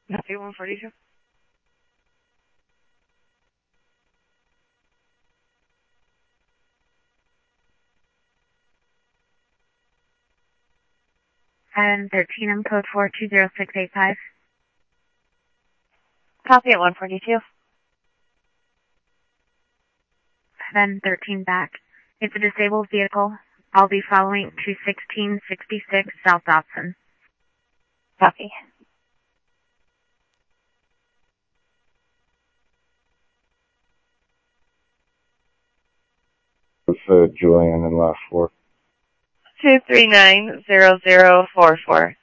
Copy 142. Item 13, code 420685. Copy at 142. Item 13 back. It's a disabled vehicle. I'll be following to 1666 South Dobson. Copy. With Julian and last four. 2390044.